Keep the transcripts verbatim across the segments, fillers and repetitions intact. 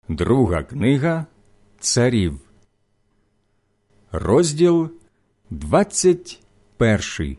Друга книга Царів, розділ двадцять перший.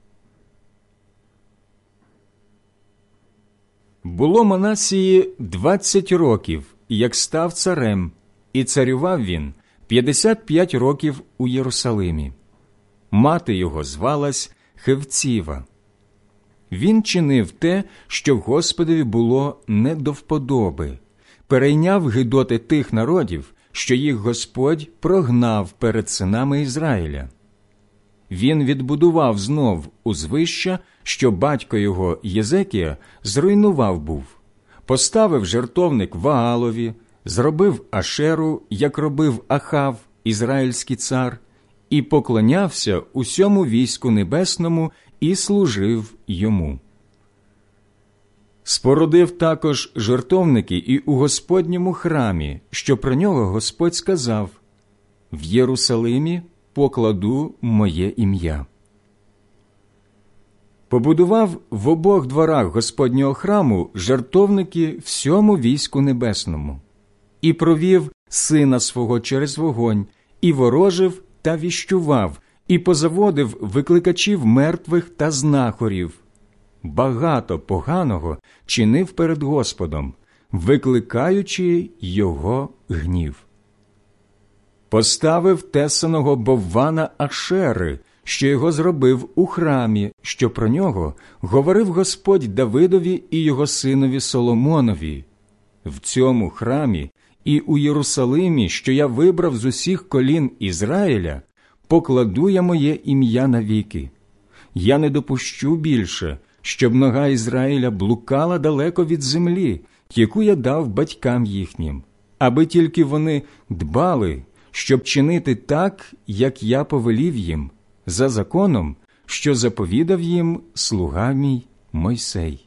Було Манасії двадцять років, як став царем, і царював він п'ятдесят п'ять років у Єрусалимі. Мати його звалась Хевціва. Він чинив те, що Господові було не до вподоби, перейняв гидоти тих народів, що їх Господь прогнав перед синами Ізраїля. Він відбудував знов узвища, що батько його Єзекія зруйнував був, поставив жертовник Ваалові, зробив Ашеру, як робив Ахав, ізраїльський цар, і поклонявся усьому війську небесному і служив йому. Спорудив також жертовники і у Господньому храмі, що про нього Господь сказав: «В Єрусалимі покладу моє ім'я». Побудував в обох дворах Господнього храму жертовники всьому війську небесному, і провів сина свого через вогонь, і ворожив та віщував, і позаводив викликачів мертвих та знахорів. Багато поганого чинив перед Господом, викликаючи його гнів. Поставив тесаного боввана Ашери, що його зробив у храмі, що про нього говорив Господь Давидові і його синові Соломонові: «В цьому храмі і у Єрусалимі, що я вибрав з усіх колін Ізраїля, покладу я моє ім'я навіки. Я не допущу більше, щоб нога Ізраїля блукала далеко від землі, яку я дав батькам їхнім, аби тільки вони дбали, щоб чинити так, як я повелів їм, за законом, що заповідав їм слуга мій Мойсей».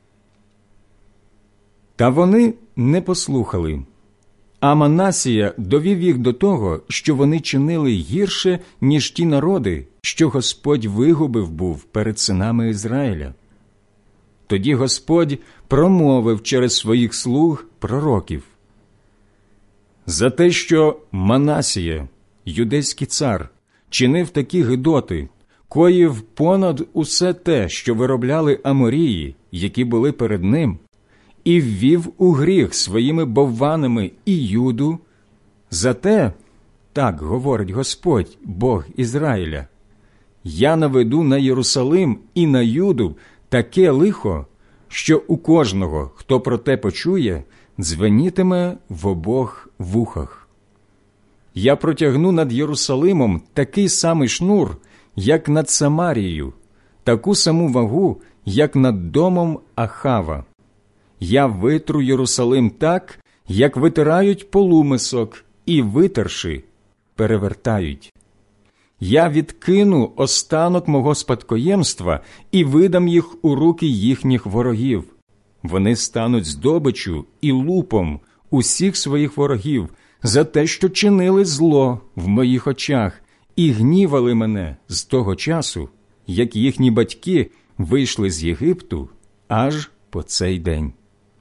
Та вони не послухали. А Манасія довів їх до того, що вони чинили гірше, ніж ті народи, що Господь вигубив був перед синами Ізраїля. Тоді Господь промовив через своїх слуг пророків: «За те, що Манасія, юдейський цар, чинив такі гидоти, коїв понад усе те, що виробляли аморії, які були перед ним, і ввів у гріх своїми бовванами і Юду, за те, так говорить Господь, Бог Ізраїля, я наведу на Єрусалим і на Юду таке лихо, що у кожного, хто про те почує, дзвенітиме в обох вухах. Я протягну над Єрусалимом такий самий шнур, як над Самарією, таку саму вагу, як над домом Ахава. Я витру Єрусалим так, як витирають полумисок, і, витерши, перевертають. Я відкину останок мого спадкоємства і видам їх у руки їхніх ворогів. Вони стануть здобиччю і лупом усіх своїх ворогів за те, що чинили зло в моїх очах і гнівали мене з того часу, як їхні батьки вийшли з Єгипту, аж по цей день».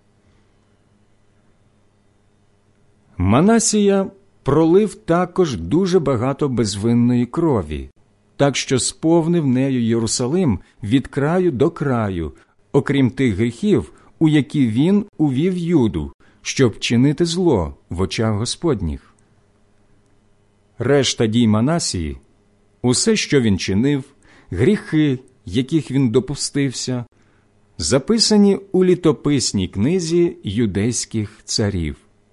Манасія пролив також дуже багато безвинної крові, так що сповнив нею Єрусалим від краю до краю, окрім тих гріхів, у які він увів Юду, щоб чинити зло в очах Господніх. Решта дій Манасії, усе, що він чинив, гріхи, яких він допустився, записані у літописній книзі юдейських царів.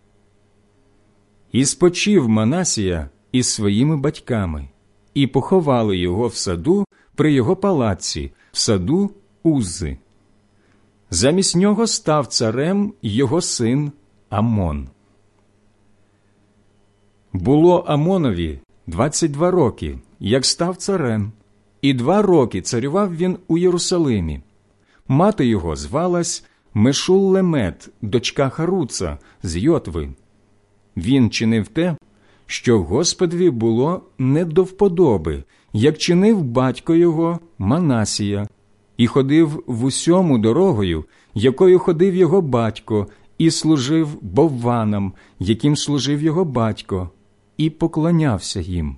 І спочив Манасія із своїми батьками, і поховали його в саду при його палаці, в саду Уззи. Замість нього став царем його син Амон. Було Амонові двадцять два роки, як став царем, і два роки царював він у Єрусалимі. Мати його звалась Мешуллемет, дочка Харуца з Йотви. Він чинив те, що Господові було не до вподоби, як чинив батько його Манасія, і ходив в усьому дорогою, якою ходив його батько, і служив бовванам, яким служив його батько, і поклонявся їм.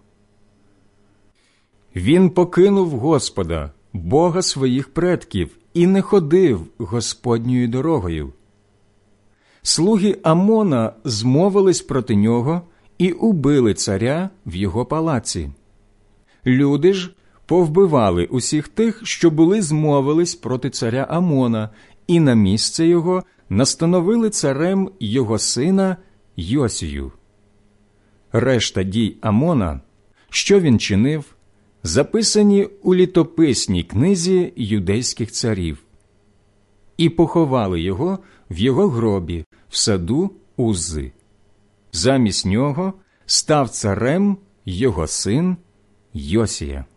Він покинув Господа, Бога своїх предків, і не ходив Господньою дорогою. Слуги Амона змовились проти нього і убили царя в його палаці. Люди ж повбивали усіх тих, що були змовились проти царя Амона, і на місце його настановили царем його сина Йосію. Решта дій Амона, що він чинив, записані у літописній книзі юдейських царів. І поховали його в його гробі в саду Уззи. Замість нього став царем його син Йосія.